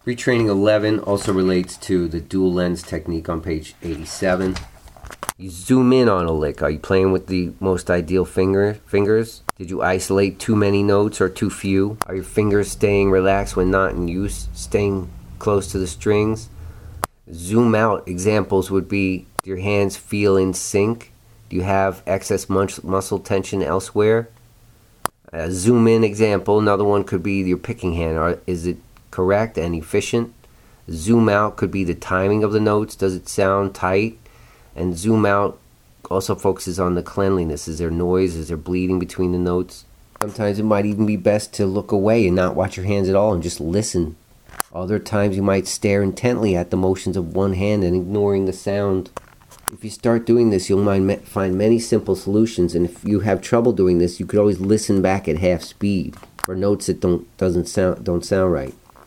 Retraining 11 also relates to the dual lens technique on page 87. You zoom in on a lick. Are you playing with the most ideal fingers? Did you isolate too many notes or too few? Are your fingers staying relaxed when not in use, staying close to the strings? Zoom out examples would be, do your hands feel in sync? Do you have excess muscle tension elsewhere? Zoom in example, another one could be your picking hand. Is it correct and efficient? Zoom out could be the timing of the notes. Does it sound tight? And zoom out also focuses on the cleanliness. Is there noise? Is there bleeding between the notes? Sometimes it might even be best to look away and not watch your hands at all and just listen. Other times you might stare intently at the motions of one hand and ignoring the sound. If you start doing this, you'll find many simple solutions, and if you have trouble doing this, you could always listen back at half speed for notes that don't sound right.